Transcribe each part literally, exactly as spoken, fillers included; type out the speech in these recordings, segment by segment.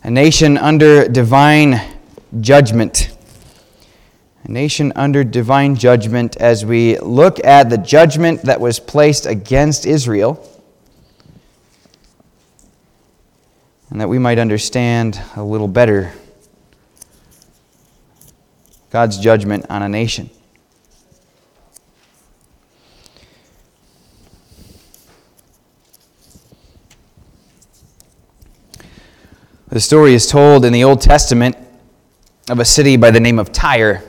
A nation under divine judgment. A nation under divine judgment as we look at the judgment that was placed against Israel, and that we might understand a little better God's judgment on a nation. The story is told in the Old Testament of a city by the name of Tyre.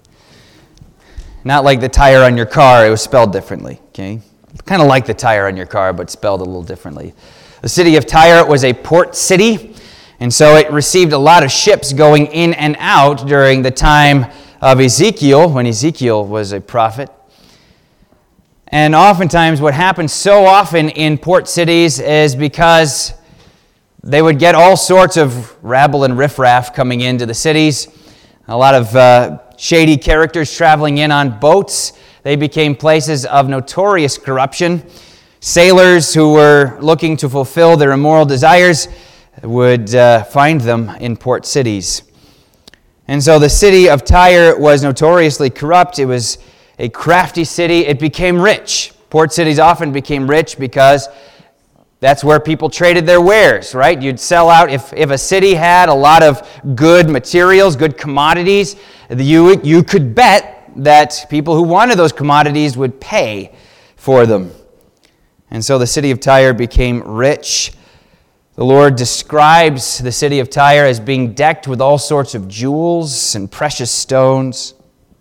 Not like the tire on your car, it was spelled differently, okay? Kind of like the tire on your car, but spelled a little differently. The city of Tyre was a port city, and so it received a lot of ships going in and out during the time of Ezekiel, when Ezekiel was a prophet. And oftentimes what happens so often in port cities is because they would get all sorts of rabble and riffraff coming into the cities, a lot of uh, shady characters traveling in on boats. They became places of notorious corruption. Sailors who were looking to fulfill their immoral desires would uh, find them in port cities. And so the city of Tyre was notoriously corrupt. It was a crafty city. It became rich. Port cities often became rich because that's where people traded their wares, right? You'd sell out. If, if a city had a lot of good materials, good commodities, you, you could bet that people who wanted those commodities would pay for them. And so the city of Tyre became rich. The Lord describes the city of Tyre as being decked with all sorts of jewels and precious stones.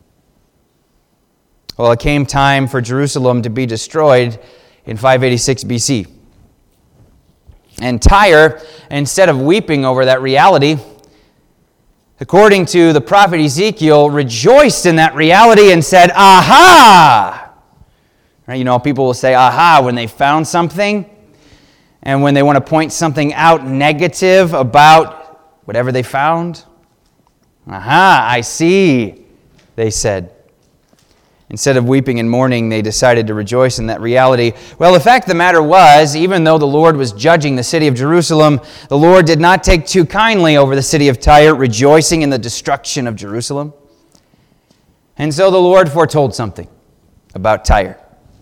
Well, it came time for Jerusalem to be destroyed in five eighty-six B C. And Tyre, instead of weeping over that reality, according to the prophet Ezekiel, rejoiced in that reality and said, "Aha!" Right? You know, people will say "aha" when they found something, and when they want to point something out negative about whatever they found. "Aha, I see," they said. Instead of weeping and mourning, they decided to rejoice in that reality. Well, the fact of the matter was, even though the Lord was judging the city of Jerusalem, the Lord did not take too kindly over the city of Tyre, rejoicing in the destruction of Jerusalem. And so the Lord foretold something about Tyre.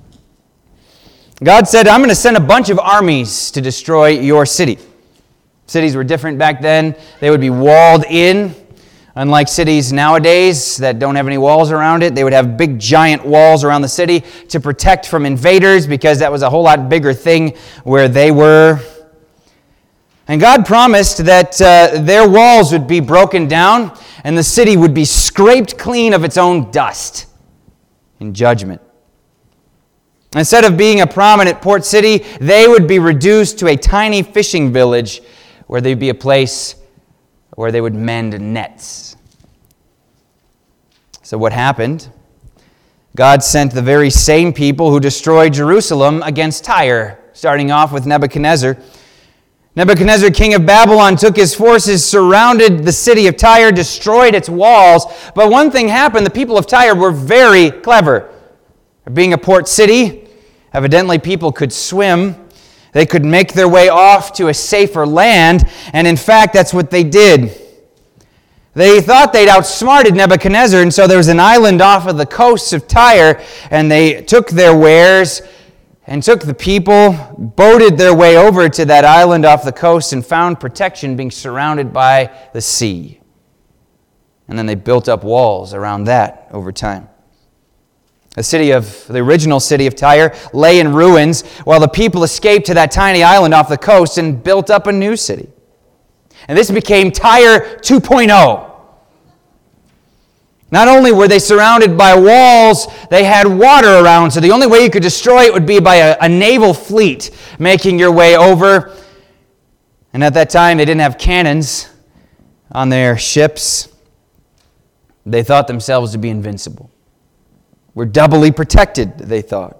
God said, "I'm going to send a bunch of armies to destroy your city." Cities were different back then. They would be walled in. Unlike cities nowadays that don't have any walls around it, they would have big giant walls around the city to protect from invaders, because that was a whole lot bigger thing where they were. And God promised that uh, their walls would be broken down and the city would be scraped clean of its own dust in judgment. Instead of being a prominent port city, they would be reduced to a tiny fishing village where they'd be a place where they would mend nets. So what happened? God sent the very same people who destroyed Jerusalem against Tyre, starting off with Nebuchadnezzar. Nebuchadnezzar, king of Babylon, took his forces, surrounded the city of Tyre, destroyed its walls. But one thing happened. The people of Tyre were very clever. Being a port city, evidently people could swim. They could make their way off to a safer land, and in fact, that's what they did. They thought they'd outsmarted Nebuchadnezzar, and so there was an island off of the coast of Tyre, and they took their wares and took the people, boated their way over to that island off the coast, and found protection being surrounded by the sea. And then they built up walls around that over time. The city of the original city of Tyre lay in ruins while the people escaped to that tiny island off the coast and built up a new city. And this became Tyre two point oh. Not only were they surrounded by walls, they had water around, so the only way you could destroy it would be by a, a naval fleet making your way over. And at that time, they didn't have cannons on their ships. They thought themselves to be invincible. We're doubly protected, they thought.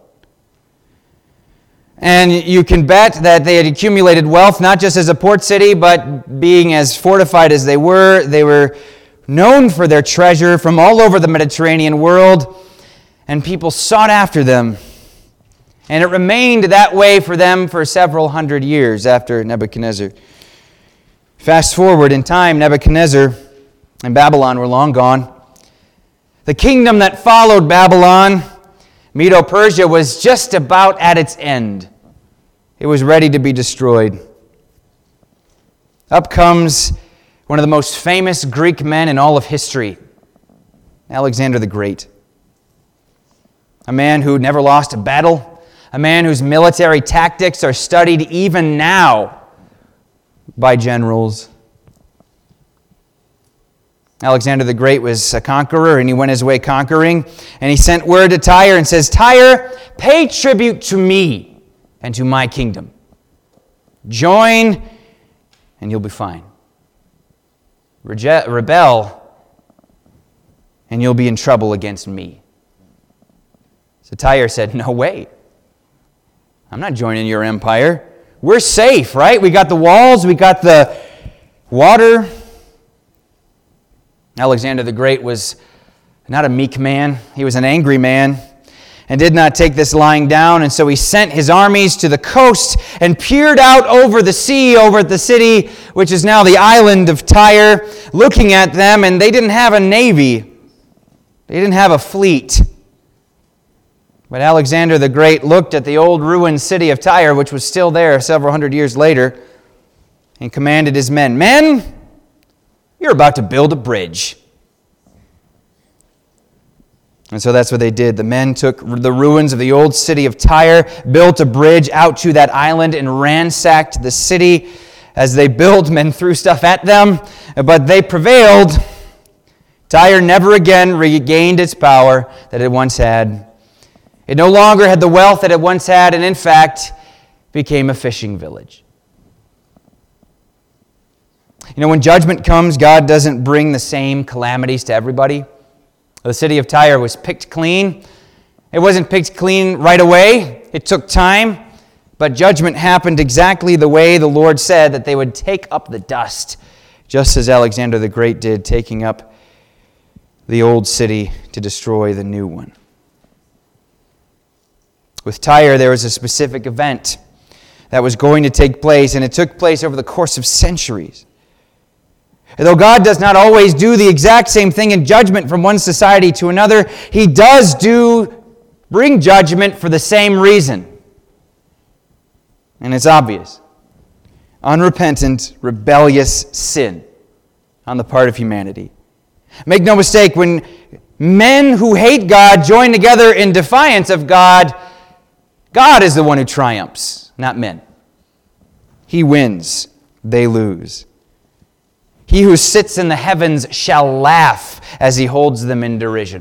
And you can bet that they had accumulated wealth, not just as a port city, but being as fortified as they were. They were known for their treasure from all over the Mediterranean world, and people sought after them. And it remained that way for them for several hundred years after Nebuchadnezzar. Fast forward in time, Nebuchadnezzar and Babylon were long gone. The kingdom that followed Babylon, Medo-Persia, was just about at its end. It was ready to be destroyed. Up comes one of the most famous Greek men in all of history, Alexander the Great. A man who never lost a battle, a man whose military tactics are studied even now by generals. Alexander the Great was a conqueror, and he went his way conquering, and he sent word to Tyre and says, "Tyre, pay tribute to me and to my kingdom. Join, and you'll be fine. Rege- rebel, and you'll be in trouble against me." So Tyre said, "No way. I'm not joining your empire. We're safe, right? We got the walls, we got the water." Alexander the Great was not a meek man. He was an angry man and did not take this lying down. And so he sent his armies to the coast and peered out over the sea, over at the city, which is now the island of Tyre, looking at them. And they didn't have a navy. They didn't have a fleet. But Alexander the Great looked at the old ruined city of Tyre, which was still there several hundred years later, and commanded his men, "Men, you're about to build a bridge." And so that's what they did. The men took the ruins of the old city of Tyre, built a bridge out to that island, and ransacked the city. As they built, men threw stuff at them, but they prevailed. Tyre never again regained its power that it once had. It no longer had the wealth that it once had, and in fact, became a fishing village. You know, when judgment comes, God doesn't bring the same calamities to everybody. The city of Tyre was picked clean. It wasn't picked clean right away. It took time. But judgment happened exactly the way the Lord said, that they would take up the dust, just as Alexander the Great did, taking up the old city to destroy the new one. With Tyre, there was a specific event that was going to take place, and it took place over the course of centuries. Though God does not always do the exact same thing in judgment from one society to another, He does do bring judgment for the same reason. And it's obvious. Unrepentant, rebellious sin on the part of humanity. Make no mistake, when men who hate God join together in defiance of God, God is the one who triumphs, not men. He wins, they lose. He who sits in the heavens shall laugh as He holds them in derision.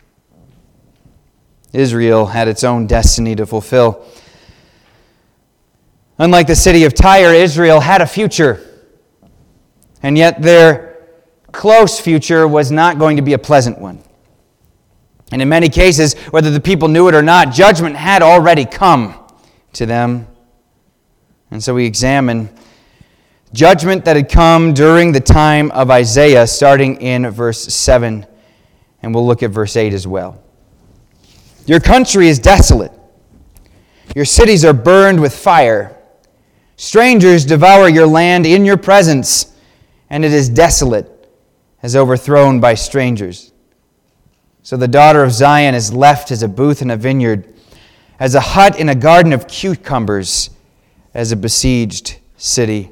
Israel had its own destiny to fulfill. Unlike the city of Tyre, Israel had a future. And yet their close future was not going to be a pleasant one. And in many cases, whether the people knew it or not, judgment had already come to them. And so we examine judgment that had come during the time of Isaiah, starting in verse seven. And we'll look at verse eight as well. "Your country is desolate. Your cities are burned with fire. Strangers devour your land in your presence, and it is desolate, as overthrown by strangers. So the daughter of Zion is left as a booth in a vineyard, as a hut in a garden of cucumbers, as a besieged city."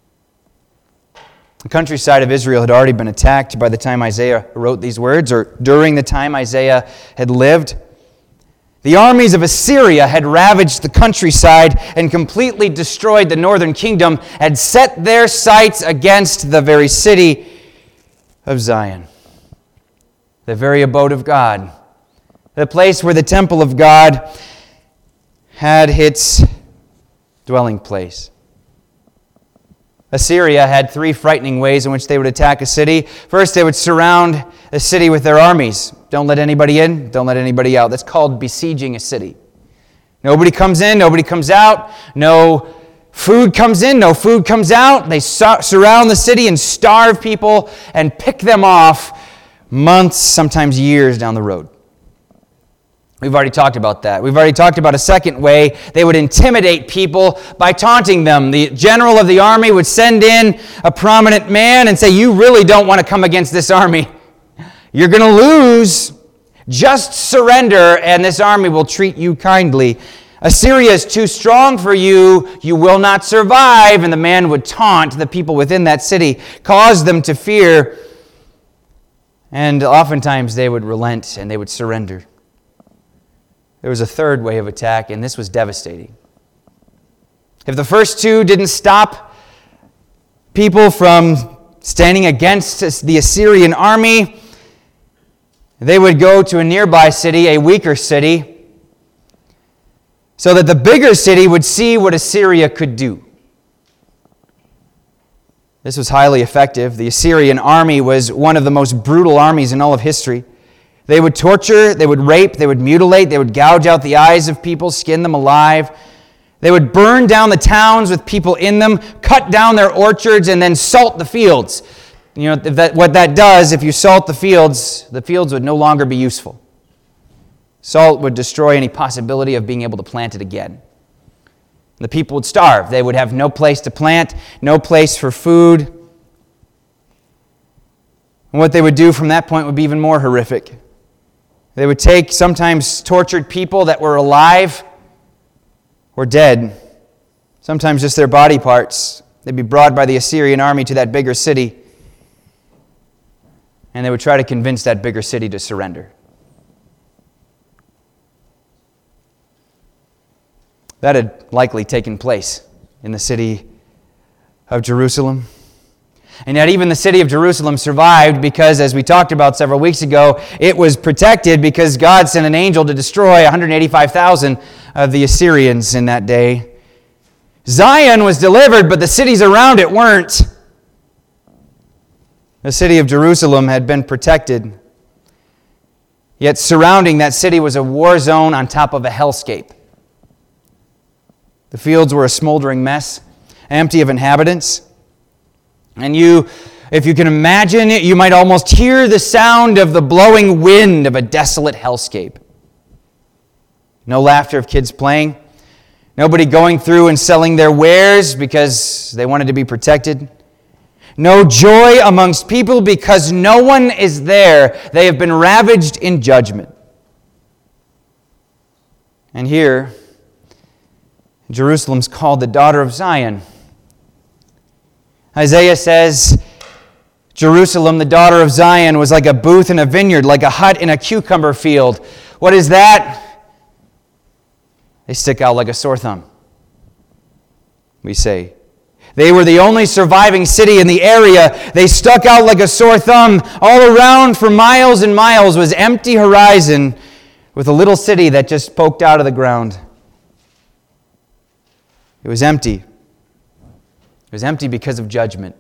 The countryside of Israel had already been attacked by the time Isaiah wrote these words, or during the time Isaiah had lived. The armies of Assyria had ravaged the countryside and completely destroyed the northern kingdom, had set their sights against the very city of Zion, the very abode of God, the place where the temple of God had its dwelling place. Assyria had three frightening ways in which they would attack a city. First, they would surround a city with their armies. Don't let anybody in, don't let anybody out. That's called besieging a city. Nobody comes in, nobody comes out. No food comes in, no food comes out. They su- surround the city and starve people and pick them off months, sometimes years down the road. We've already talked about that. We've already talked about a second way. They would intimidate people by taunting them. The general of the army would send in a prominent man and say, you really don't want to come against this army. You're going to lose. Just surrender, and this army will treat you kindly. Assyria is too strong for you. You will not survive. And the man would taunt the people within that city, cause them to fear. And oftentimes they would relent and they would surrender. There was a third way of attack, and this was devastating. If the first two didn't stop people from standing against the Assyrian army, they would go to a nearby city, a weaker city, so that the bigger city would see what Assyria could do. This was highly effective. The Assyrian army was one of the most brutal armies in all of history. They would torture, they would rape, they would mutilate, they would gouge out the eyes of people, skin them alive. They would burn down the towns with people in them, cut down their orchards, and then salt the fields. You know, if that, what that does, if you salt the fields, the fields would no longer be useful. Salt would destroy any possibility of being able to plant it again. The people would starve. They would have no place to plant, no place for food. And what they would do from that point would be even more horrific. They would take sometimes tortured people that were alive or dead, sometimes just their body parts. They'd be brought by the Assyrian army to that bigger city, and they would try to convince that bigger city to surrender. That had likely taken place in the city of Jerusalem. And yet even the city of Jerusalem survived because, as we talked about several weeks ago, it was protected because God sent an angel to destroy one hundred eighty-five thousand of the Assyrians in that day. Zion was delivered, but the cities around it weren't. The city of Jerusalem had been protected. Yet surrounding that city was a war zone on top of a hellscape. The fields were a smoldering mess, empty of inhabitants. And you, if you can imagine it, you might almost hear the sound of the blowing wind of a desolate hellscape. No laughter of kids playing. Nobody going through and selling their wares because they wanted to be protected. No joy amongst people because no one is there. They have been ravaged in judgment. And here, Jerusalem's called the daughter of Zion. Isaiah says, Jerusalem, the daughter of Zion, was like a booth in a vineyard, like a hut in a cucumber field. What is that? They stick out like a sore thumb, we say. They were the only surviving city in the area. They stuck out like a sore thumb. All around for miles and miles was empty horizon with a little city that just poked out of the ground. It was empty. It was empty because of judgment.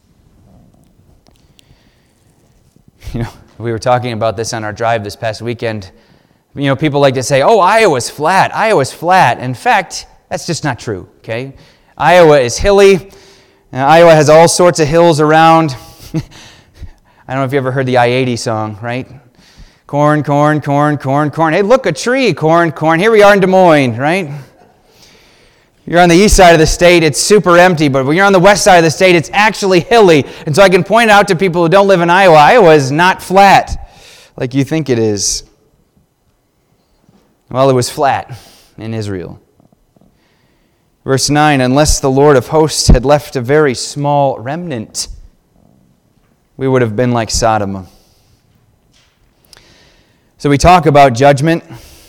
You know, we were talking about this on our drive this past weekend. You know, people like to say, oh, Iowa's flat. Iowa's flat. In fact, that's just not true, okay? Iowa is hilly. Uh, Iowa has all sorts of hills around. I don't know if you ever heard the I eighty song, right? Corn, corn, corn, corn, corn. Hey, look, a tree, corn, corn. Here we are in Des Moines, right? You're on the east side of the state, it's super empty, but when you're on the west side of the state, it's actually hilly. And so I can point out to people who don't live in Iowa, Iowa is not flat like you think it is. Well, it was flat in Israel. Verse nine, unless the Lord of hosts had left a very small remnant, we would have been like Sodom. So we talk about judgment.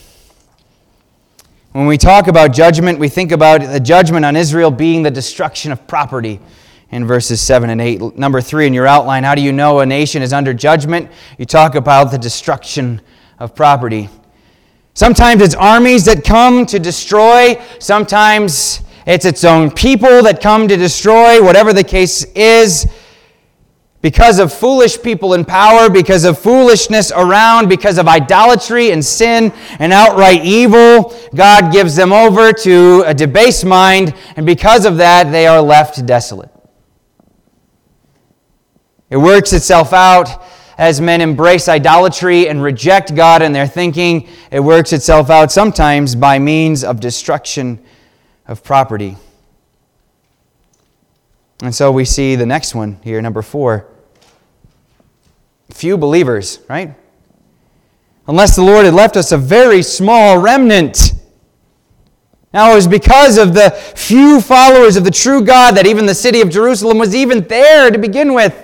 When we talk about judgment, we think about the judgment on Israel being the destruction of property in verses seven and eight. Number three in your outline, how do you know a nation is under judgment? You talk about the destruction of property. Sometimes it's armies that come to destroy. Sometimes it's its own people that come to destroy. Whatever the case is, because of foolish people in power, because of foolishness around, because of idolatry and sin and outright evil, God gives them over to a debased mind, and because of that, they are left desolate. It works itself out as men embrace idolatry and reject God in their thinking, it works itself out sometimes by means of destruction of property. And so we see the next one here, number four. Few believers, right? Unless the Lord had left us a very small remnant. Now, it was because of the few followers of the true God that even the city of Jerusalem was even there to begin with.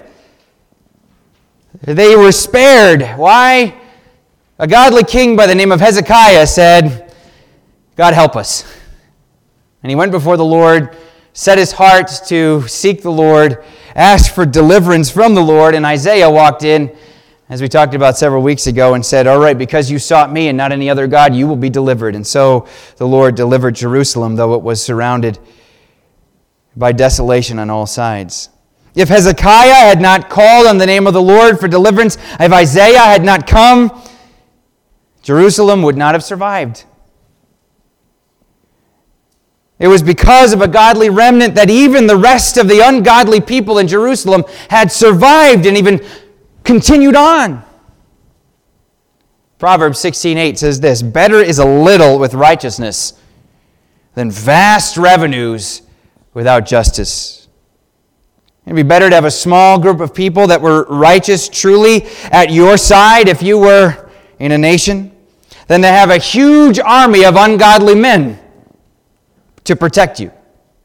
They were spared. Why? A godly king by the name of Hezekiah said, God help us. And he went before the Lord, set his heart to seek the Lord, asked for deliverance from the Lord, and Isaiah walked in, as we talked about several weeks ago, and said, all right, because you sought me and not any other God, you will be delivered. And so the Lord delivered Jerusalem, though it was surrounded by desolation on all sides. If Hezekiah had not called on the name of the Lord for deliverance, if Isaiah had not come, Jerusalem would not have survived. It was because of a godly remnant that even the rest of the ungodly people in Jerusalem had survived and even continued on. Proverbs sixteen eight says this, better is a little with righteousness than vast revenues without justice. It'd be better to have a small group of people that were righteous truly at your side if you were in a nation than to have a huge army of ungodly men to protect you.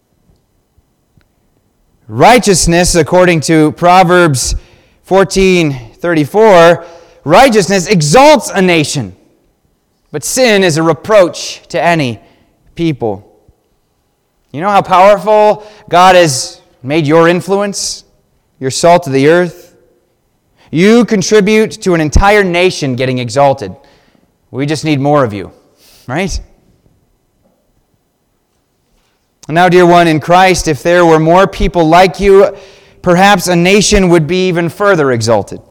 Righteousness, according to Proverbs fourteen thirty-four, righteousness exalts a nation, but sin is a reproach to any people. You know how powerful God has made your influence, your salt of the earth? You contribute to an entire nation getting exalted. We just need more of you, right? Now, dear one, in Christ, if there were more people like you, perhaps a nation would be even further exalted.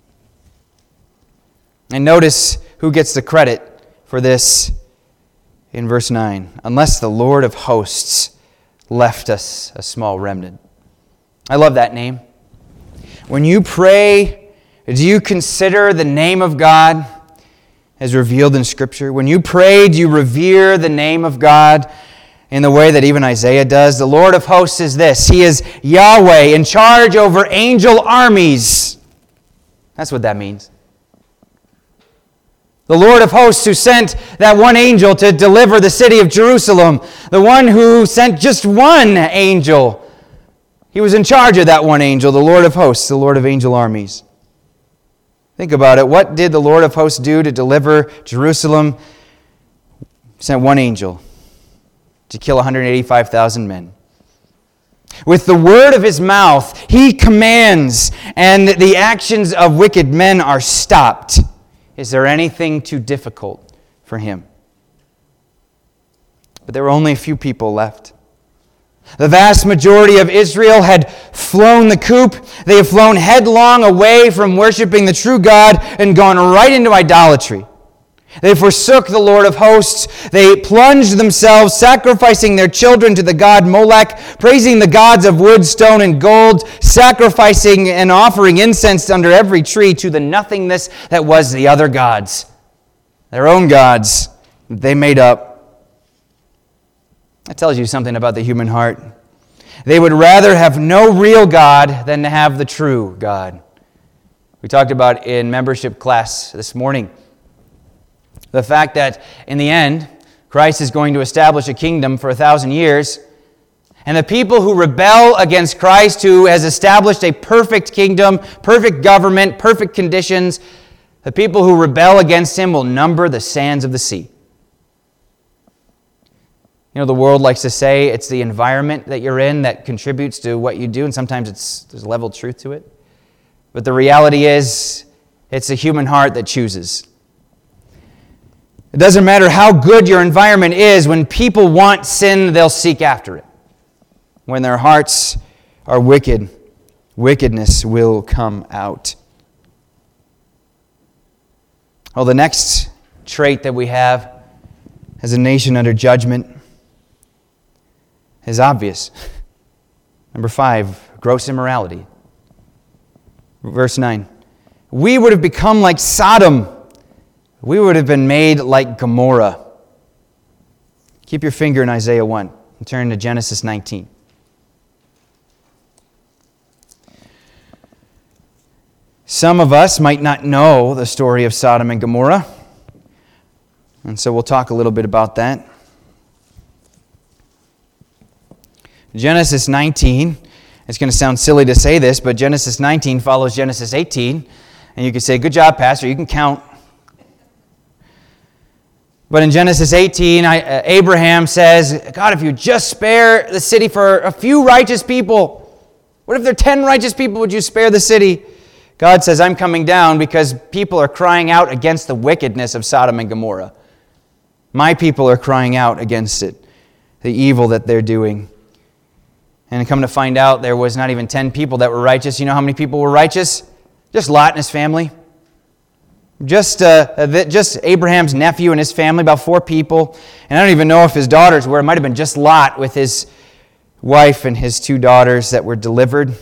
And notice who gets the credit for this in verse nine. Unless the Lord of hosts left us a small remnant. I love that name. When you pray, do you consider the name of God as revealed in Scripture? When you pray, do you revere the name of God in the way that even Isaiah does? The Lord of hosts is this. He is Yahweh, in charge over angel armies. That's what that means. The Lord of hosts who sent that one angel to deliver the city of Jerusalem. The one who sent just one angel. He was in charge of that one angel, the Lord of hosts, the Lord of angel armies. Think about it. What did the Lord of hosts do to deliver Jerusalem? He sent one angel to kill one hundred eighty-five thousand men. With the word of his mouth, he commands, and the actions of wicked men are stopped. Is there anything too difficult for him? But there were only a few people left. The vast majority of Israel had flown the coop. They have flown headlong away from worshiping the true God and gone right into idolatry. They forsook the Lord of hosts. They plunged themselves, sacrificing their children to the god Molech, praising the gods of wood, stone, and gold, sacrificing and offering incense under every tree to the nothingness that was the other gods, their own gods they made up. That tells you something about the human heart. They would rather have no real God than to have the true God. We talked about in membership class this morning the fact that in the end, Christ is going to establish a kingdom for a thousand years. And the people who rebel against Christ, who has established a perfect kingdom, perfect government, perfect conditions, the people who rebel against him will number the sands of the sea. You know, the world likes to say it's the environment that you're in that contributes to what you do, and sometimes it's, there's a level of truth to it. But the reality is, it's the human heart that chooses. It doesn't matter how good your environment is. When people want sin, they'll seek after it. When their hearts are wicked, wickedness will come out. Well, the next trait that we have as a nation under judgment is obvious. Number five, gross immorality. Verse nine. we would have become like Sodom. We would have been made like Gomorrah. Keep your finger in Isaiah one and turn to Genesis nineteen. Some of us might not know the story of Sodom and Gomorrah, and so we'll talk a little bit about that. Genesis nineteen, it's going to sound silly to say this, but Genesis nineteen follows Genesis eighteen, and you can say, good job, Pastor, you can count. But in Genesis eighteen, I, uh, Abraham says, God, if you just spare the city for a few righteous people, what if there are ten righteous people, would you spare the city? God says, I'm coming down because people are crying out against the wickedness of Sodom and Gomorrah. My people are crying out against it, the evil that they're doing. And come to find out, there was not even ten people that were righteous. You know how many people were righteous? Just Lot and his family. Just, uh, just Abraham's nephew and his family, about four people. And I don't even know if his daughters were. It might have been just Lot with his wife and his two daughters that were delivered.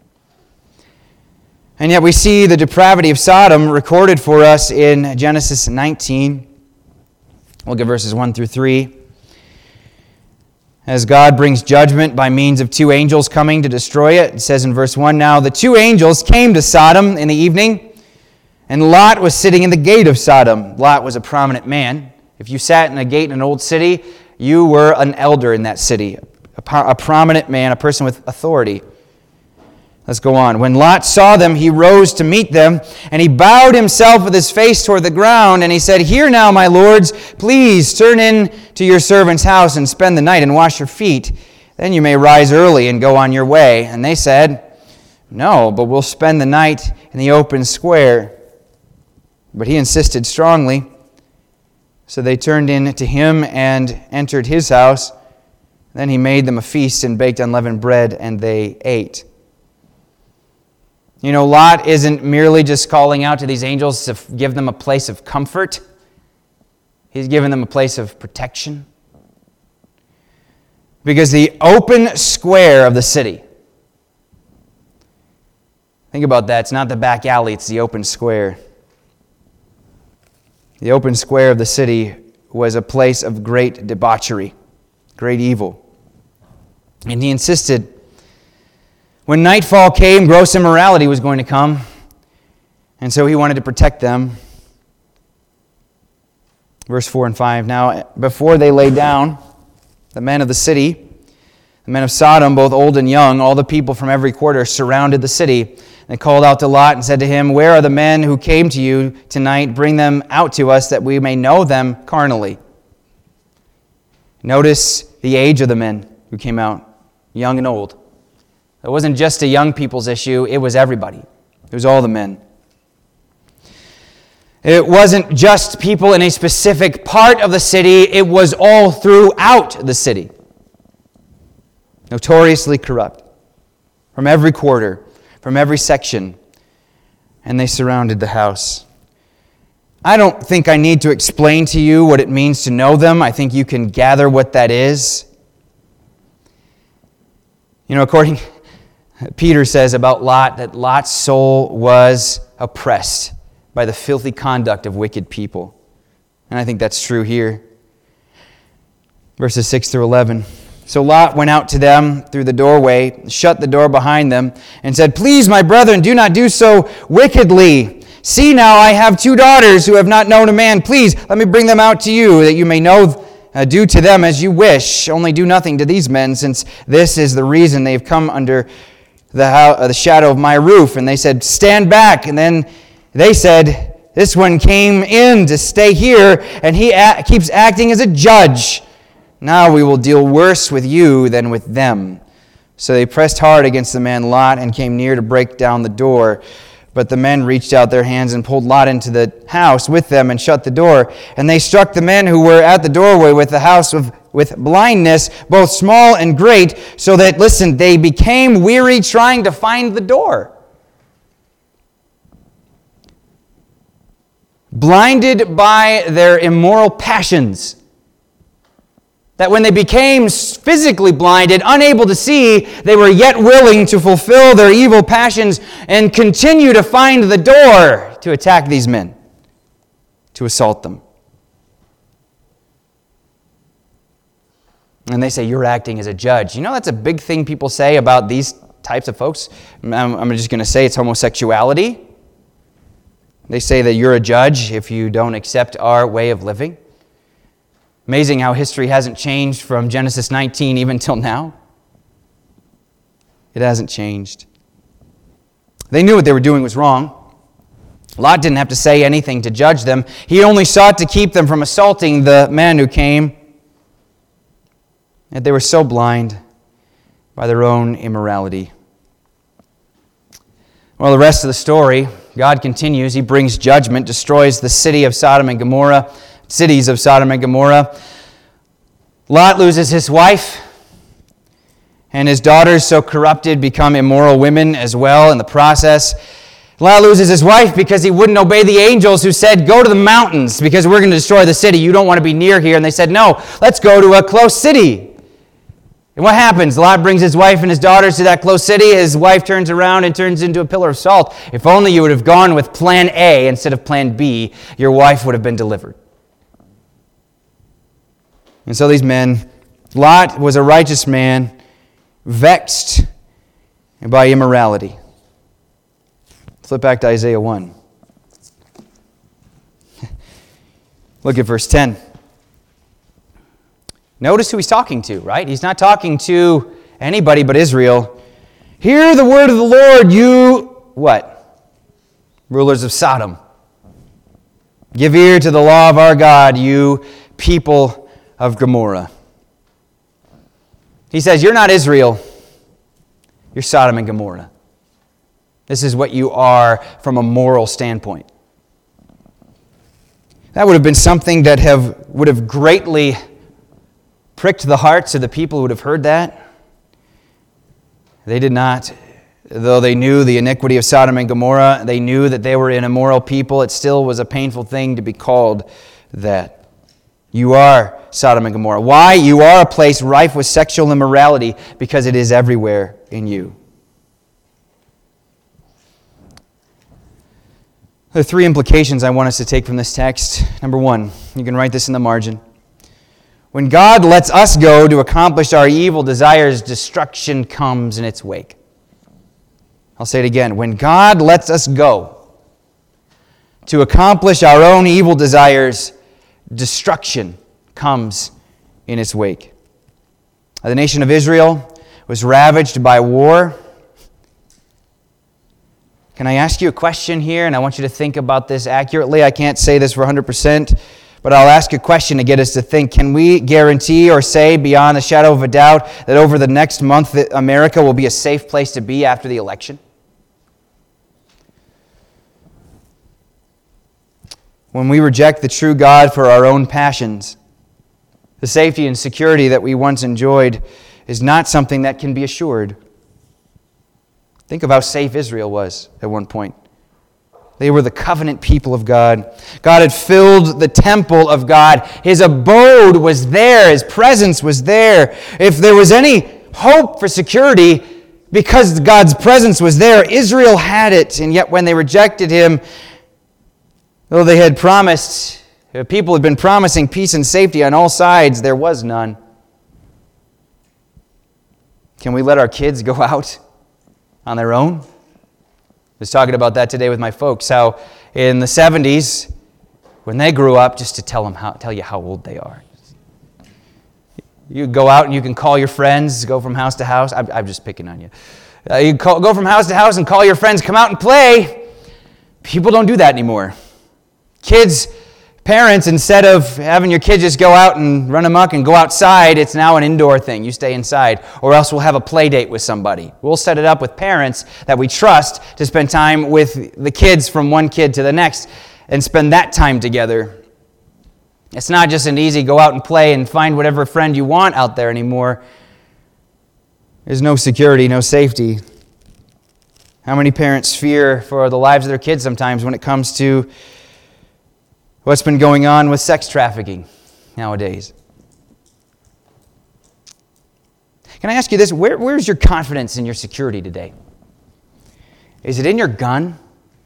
And yet we see the depravity of Sodom recorded for us in Genesis nineteen. We'll get verses one through three. As God brings judgment by means of two angels coming to destroy it, it says in verse one, Now the two angels came to Sodom in the evening, and Lot was sitting in the gate of Sodom. Lot was a prominent man. If you sat in a gate in an old city, you were an elder in that city, a, a prominent man, a person with authority. Let's go on. When Lot saw them, he rose to meet them, and he bowed himself with his face toward the ground, and he said, Hear now, my lords, please turn in to your servant's house and spend the night and wash your feet. Then you may rise early and go on your way. And they said, No, but we'll spend the night in the open square. But he insisted strongly. So they turned in to him and entered his house. Then he made them a feast and baked unleavened bread, and they ate. You know, Lot isn't merely just calling out to these angels to give them a place of comfort. He's given them a place of protection. Because the open square of the city, think about that, it's not the back alley, it's the open square. The open square of the city was a place of great debauchery, great evil. And he insisted, when nightfall came, gross immorality was going to come, and so he wanted to protect them. Verse four and five, Now before they lay down, the men of the city, the men of Sodom, both old and young, all the people from every quarter surrounded the city. They called out to Lot and said to him, Where are the men who came to you tonight? Bring them out to us that we may know them carnally. Notice the age of the men who came out, young and old. It wasn't just a young people's issue, it was everybody. It was all the men. It wasn't just people in a specific part of the city, it was all throughout the city. Notoriously corrupt. From every quarter, from every section. And they surrounded the house. I don't think I need to explain to you what it means to know them. I think you can gather what that is. You know, according... Peter says about Lot that Lot's soul was oppressed by the filthy conduct of wicked people. And I think that's true here. Verses six through eleven. So Lot went out to them through the doorway, shut the door behind them, and said, Please, my brethren, do not do so wickedly. See now, I have two daughters who have not known a man. Please, let me bring them out to you, that you may know Uh, do to them as you wish. Only do nothing to these men, since this is the reason they've come under the, uh, the shadow of my roof. And they said, Stand back. And then they said, This one came in to stay here, and he a- keeps acting as a judge. Now we will deal worse with you than with them. So they pressed hard against the man Lot and came near to break down the door. But the men reached out their hands and pulled Lot into the house with them and shut the door. And they struck the men who were at the doorway with the house of, with blindness, both small and great, so that, listen, they became weary trying to find the door. Blinded by their immoral passions. that when they became physically blinded, unable to see, they were yet willing to fulfill their evil passions and continue to find the door to attack these men, to assault them. And they say, you're acting as a judge. You know, that's a big thing people say about these types of folks. I'm, I'm just going to say it's homosexuality. They say that you're a judge if you don't accept our way of living. Amazing how history hasn't changed from Genesis nineteen even till now. It hasn't changed. They knew what they were doing was wrong. Lot didn't have to say anything to judge them. He only sought to keep them from assaulting the man who came. And they were so blind by their own immorality. Well, the rest of the story, God continues. He brings judgment, destroys the city of Sodom and Gomorrah, cities of Sodom and Gomorrah. Lot loses his wife, and his daughters, so corrupted, become immoral women as well in the process. Lot loses his wife because he wouldn't obey the angels who said, go to the mountains because we're going to destroy the city. You don't want to be near here. And they said, no, let's go to a close city. And what happens? Lot brings his wife and his daughters to that close city. His wife turns around and turns into a pillar of salt. If only you would have gone with plan A instead of plan B, your wife would have been delivered. And so these men, Lot was a righteous man, vexed by immorality. Flip back to Isaiah one. Look at verse ten. Notice who he's talking to, right? He's not talking to anybody but Israel. Hear the word of the Lord, you, what? Rulers of Sodom. Give ear to the law of our God, you people of Gomorrah. He says, you're not Israel. You're Sodom and Gomorrah. This is what you are from a moral standpoint. That would have been something that have would have greatly pricked the hearts of the people who would have heard that. They did not. Though they knew the iniquity of Sodom and Gomorrah, they knew that they were an immoral people, it still was a painful thing to be called that. You are Sodom and Gomorrah. Why? You are a place rife with sexual immorality because it is everywhere in you. There are three implications I want us to take from this text. Number one, you can write this in the margin. When God lets us go to accomplish our evil desires, destruction comes in its wake. I'll say it again. When God lets us go to accomplish our own evil desires, destruction comes in its wake. The nation of Israel was ravaged by war. Can I ask you a question here? And I want you to think about this accurately. I can't say this for one hundred percent, but I'll ask a question to get us to think. Can we guarantee or say beyond a shadow of a doubt that over the next month that America will be a safe place to be after the election? When we reject the true God for our own passions, the safety and security that we once enjoyed is not something that can be assured. Think of how safe Israel was at one point. They were the covenant people of God. God had filled the temple of God. His abode was there. His presence was there. If there was any hope for security, because God's presence was there, Israel had it. And yet when they rejected Him, though they had promised, people had been promising peace and safety on all sides, there was none. Can we let our kids go out on their own? I was talking about that today with my folks, how in the seventies, when they grew up, just to tell them how, tell you how old they are. You go out and you can call your friends, go from house to house. I'm, I'm just picking on you. Uh, you call, go from house to house and call your friends, come out and play. People don't do that anymore. Kids, parents, instead of having your kids just go out and run amok and go outside, it's now an indoor thing. You stay inside. Or else we'll have a play date with somebody. We'll set it up with parents that we trust to spend time with the kids from one kid to the next and spend that time together. It's not just an easy go out and play and find whatever friend you want out there anymore. There's no security, no safety. How many parents fear for the lives of their kids sometimes when it comes to what's been going on with sex trafficking nowadays? Can I ask you this? Where, where's your confidence in your security today? Is it in your gun?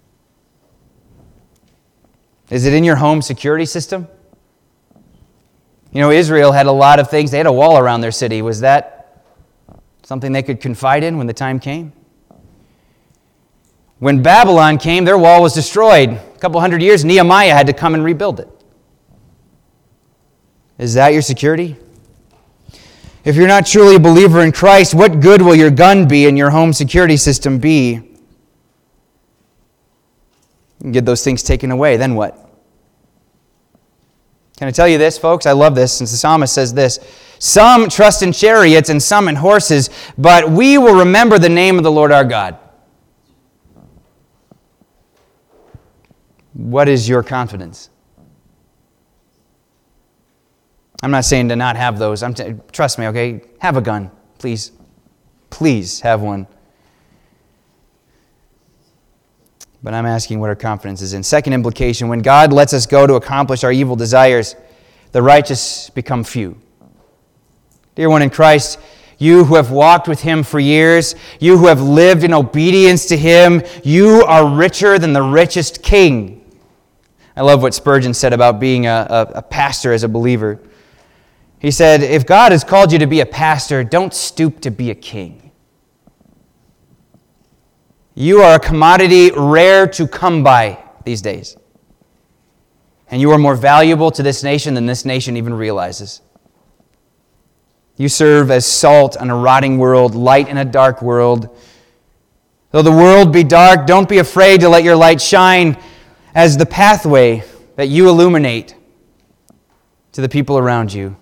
Is it in your home security system? You know, Israel had a lot of things. They had a wall around their city. Was that something they could confide in when the time came? When Babylon came, their wall was destroyed. A couple hundred years, Nehemiah had to come and rebuild it. Is that your security? If you're not truly a believer in Christ, what good will your gun be and your home security system be? You can get those things taken away, then what? Can I tell you this, folks? I love this, since the psalmist says this. Some trust in chariots and some in horses, but we will remember the name of the Lord our God. What is your confidence? I'm not saying to not have those. I'm t- trust me, okay? Have a gun, please. Please have one. But I'm asking what our confidence is in. Second implication, when God lets us go to accomplish our evil desires, the righteous become few. Dear one in Christ, you who have walked with Him for years, you who have lived in obedience to Him, you are richer than the richest king. I love what Spurgeon said about being a, a, a pastor as a believer. He said, if God has called you to be a pastor, don't stoop to be a king. You are a commodity rare to come by these days. And you are more valuable to this nation than this nation even realizes. You serve as salt on a rotting world, light in a dark world. Though the world be dark, don't be afraid to let your light shine as the pathway that you illuminate to the people around you.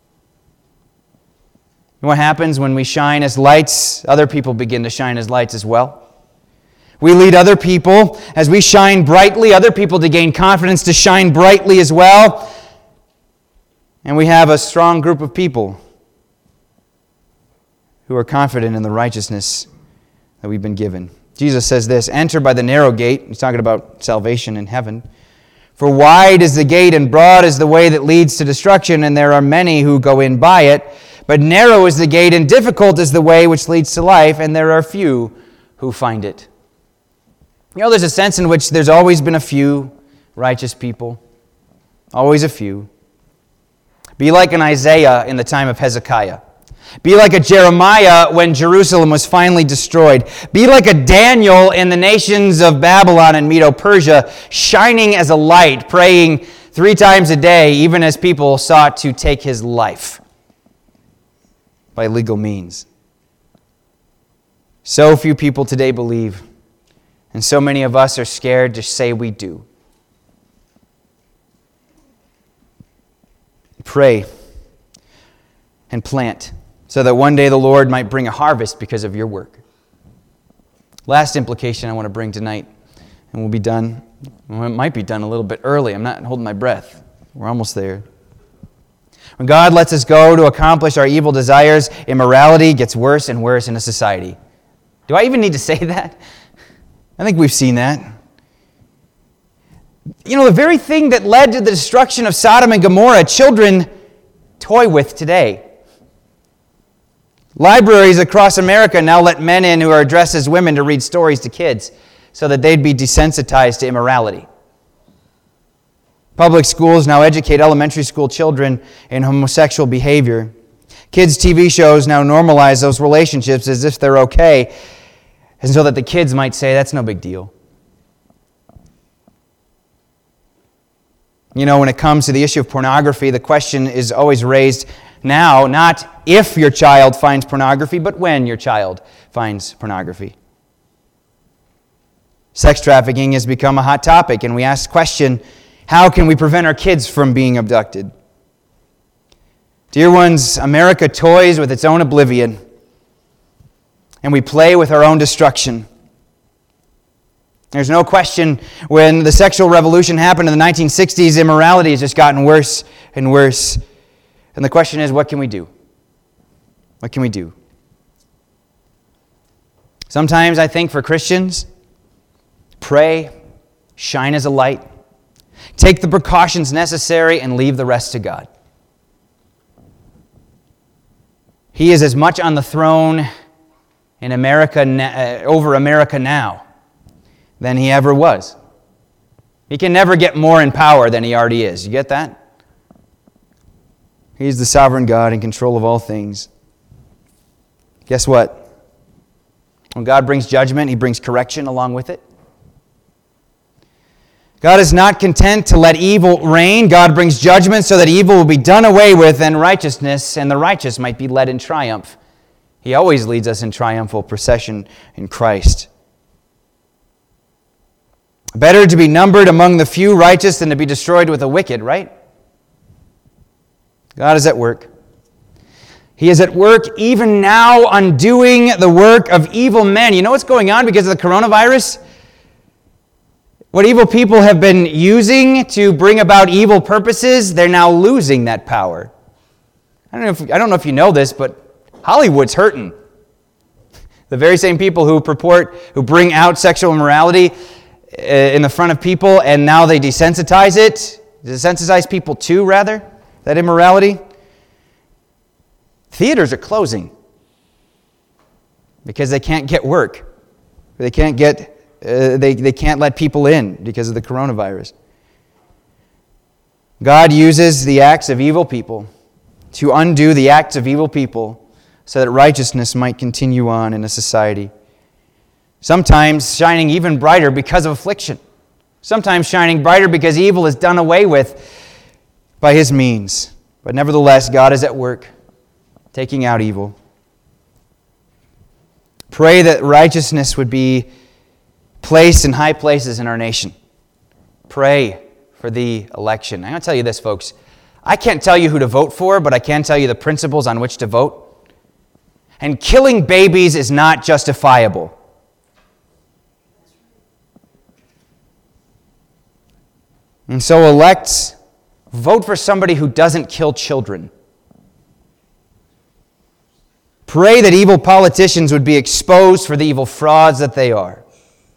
And what happens when we shine as lights? Other people begin to shine as lights as well. We lead other people as we shine brightly, other people to gain confidence to shine brightly as well. And we have a strong group of people who are confident in the righteousness that we've been given. Jesus says this, enter by the narrow gate. He's talking about salvation in heaven. For wide is the gate and broad is the way that leads to destruction, and there are many who go in by it. But narrow is the gate and difficult is the way which leads to life, and there are few who find it. You know, there's a sense in which there's always been a few righteous people. Always a few. Be like an Isaiah in the time of Hezekiah. Be like a Jeremiah when Jerusalem was finally destroyed. Be like a Daniel in the nations of Babylon and Medo-Persia, shining as a light, praying three times a day, even as people sought to take his life by legal means. So few people today believe. And so many of us are scared to say we do. Pray and plant so that one day the Lord might bring a harvest because of your work. Last implication I want to bring tonight, and we'll be done. Well, it might be done a little bit early. I'm not holding my breath. We're almost there. When God lets us go to accomplish our evil desires, immorality gets worse and worse in a society. Do I even need to say that? I think we've seen that. You know, the very thing that led to the destruction of Sodom and Gomorrah, children toy with today. Libraries across America now let men in who are dressed as women to read stories to kids so that they'd be desensitized to immorality. Public schools now educate elementary school children in homosexual behavior. Kids' T V shows now normalize those relationships as if they're okay, and so that the kids might say, that's no big deal. You know, when it comes to the issue of pornography, the question is always raised now, not if your child finds pornography, but when your child finds pornography. Sex trafficking has become a hot topic, and we ask the question, how can we prevent our kids from being abducted? Dear ones, America toys with its own oblivion, and we play with our own destruction. There's no question when the sexual revolution happened in the nineteen sixties, immorality has just gotten worse and worse. And the question is, what can we do? What can we do? Sometimes I think for Christians, pray, shine as a light, take the precautions necessary, and leave the rest to God. He is as much on the throne in America, uh, over America now than he ever was. He can never get more in power than he already is. You get that? He's the sovereign God in control of all things. Guess what? When God brings judgment, he brings correction along with it. God is not content to let evil reign. God brings judgment so that evil will be done away with and righteousness and the righteous might be led in triumph. He always leads us in triumphal procession in Christ. Better to be numbered among the few righteous than to be destroyed with the wicked, right? God is at work. He is at work even now undoing the work of evil men. You know what's going on because of the coronavirus? What evil people have been using to bring about evil purposes, they're now losing that power. I don't know if, I don't know if you know this, but Hollywood's hurting. The very same people who purport, who bring out sexual immorality in the front of people, and now they desensitize it, desensitize people to, rather, that immorality. Theaters are closing because they can't get work. They can't get, uh, they, they can't let people in because of the coronavirus. God uses the acts of evil people to undo the acts of evil people so that righteousness might continue on in a society. Sometimes shining even brighter because of affliction. Sometimes shining brighter because evil is done away with by his means. But nevertheless, God is at work, taking out evil. Pray that righteousness would be placed in high places in our nation. Pray for the election. I'm going to tell you this, folks. I can't tell you who to vote for, but I can tell you the principles on which to vote. And killing babies is not justifiable. And so elect, vote for somebody who doesn't kill children. Pray that evil politicians would be exposed for the evil frauds that they are.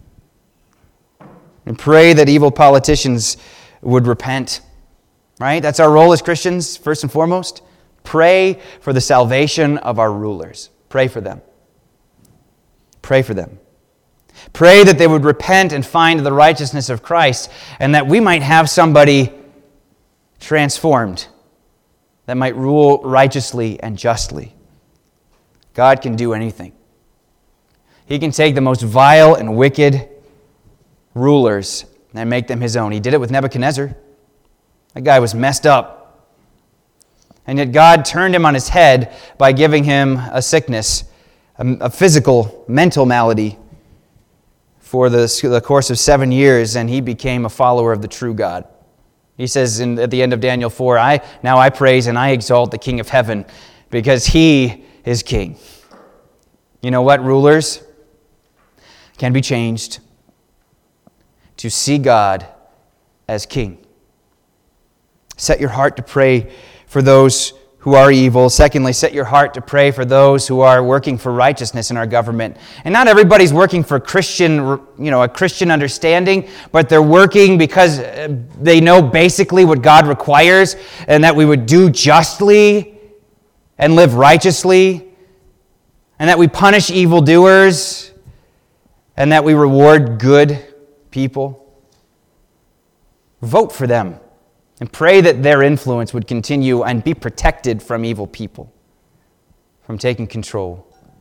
And pray that evil politicians would repent. Right? That's our role as Christians, first and foremost. Pray for the salvation of our rulers. Pray for them. Pray for them. Pray that they would repent and find the righteousness of Christ, and that we might have somebody transformed that might rule righteously and justly. God can do anything. He can take the most vile and wicked rulers and make them his own. He did it with Nebuchadnezzar. That guy was messed up. And yet God turned him on his head by giving him a sickness, a, a physical, mental malady for the, the course of seven years, and he became a follower of the true God. He says in, at the end of Daniel four, I now I praise and I exalt the King of heaven because he is king. You know what? Rulers can be changed to see God as king. Set your heart to pray for those who are evil. Secondly, set your heart to pray for those who are working for righteousness in our government. And not everybody's working for Christian, you know, a Christian understanding, but they're working because they know basically what God requires and that we would do justly and live righteously, and that we punish evildoers and that we reward good people. Vote for them. And pray that their influence would continue and be protected from evil people, from taking control.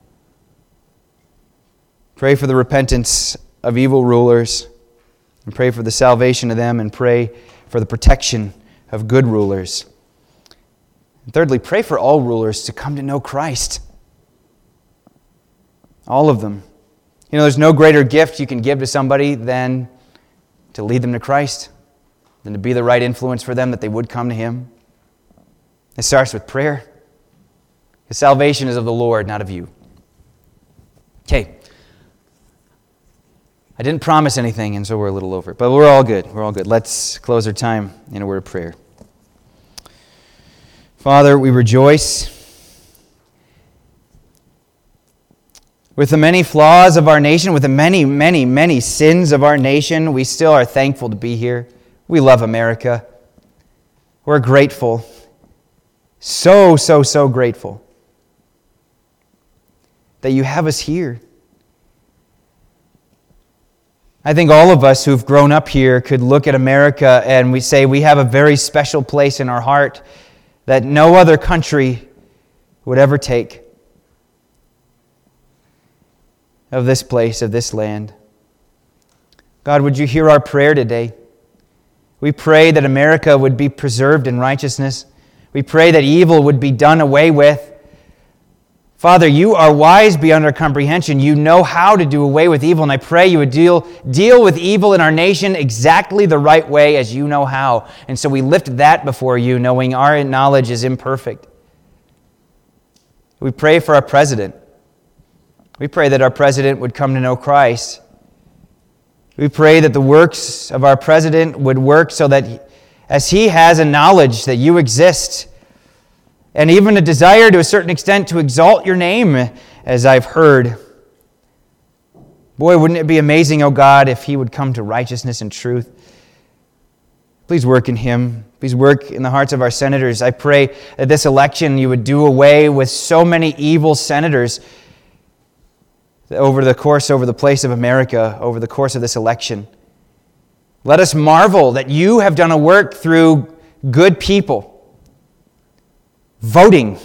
Pray for the repentance of evil rulers, and pray for the salvation of them, and pray for the protection of good rulers. And thirdly, pray for all rulers to come to know Christ. All of them. You know, there's no greater gift you can give to somebody than to lead them to Christ, than to be the right influence for them, that they would come to him. It starts with prayer. The salvation is of the Lord, not of you. Okay. I didn't promise anything, and so we're a little over. But we're all good. We're all good. Let's close our time in a word of prayer. Father, we rejoice with the many flaws of our nation, with the many, many, many sins of our nation. We still are thankful to be here. We love America. We're grateful. So, so, so grateful. that you have us here. I think all of us who've grown up here could look at America and we say we have a very special place in our heart that no other country would ever take of this place, of this land. God, would you hear our prayer today? We pray that America would be preserved in righteousness. We pray that evil would be done away with. Father, you are wise beyond our comprehension. You know how to do away with evil, and I pray you would deal, deal with evil in our nation exactly the right way as you know how. And so we lift that before you, knowing our knowledge is imperfect. We pray for our president. We pray that our president would come to know Christ. We pray that the works of our president would work so that he, as he has a knowledge that you exist, and even a desire to a certain extent to exalt your name, as I've heard. Boy, wouldn't it be amazing, oh God, if he would come to righteousness and truth. Please work in him. Please work in the hearts of our senators. I pray that this election you would do away with so many evil senators over the course, over the place of America, over the course of this election. Let us marvel that you have done a work through good people, voting,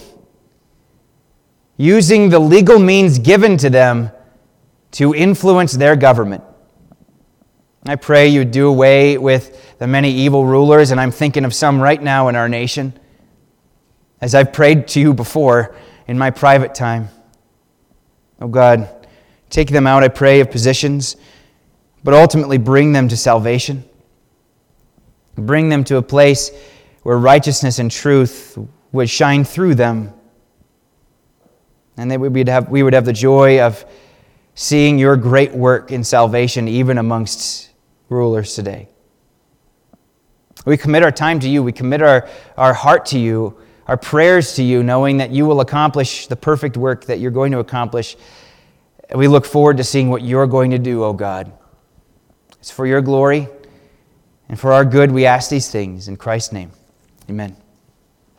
using the legal means given to them to influence their government. I pray you do away with the many evil rulers, and I'm thinking of some right now in our nation, as I've prayed to you before in my private time. Oh God, take them out, I pray, of positions, but ultimately bring them to salvation. Bring them to a place where righteousness and truth would shine through them, and that we would have, we would have the joy of seeing your great work in salvation even amongst rulers today. We commit our time to you. We commit our, our heart to you, our prayers to you, knowing that you will accomplish the perfect work that you're going to accomplish. We look forward to seeing what you're going to do, O God. It's for your glory and for our good we ask these things. In Christ's name, amen.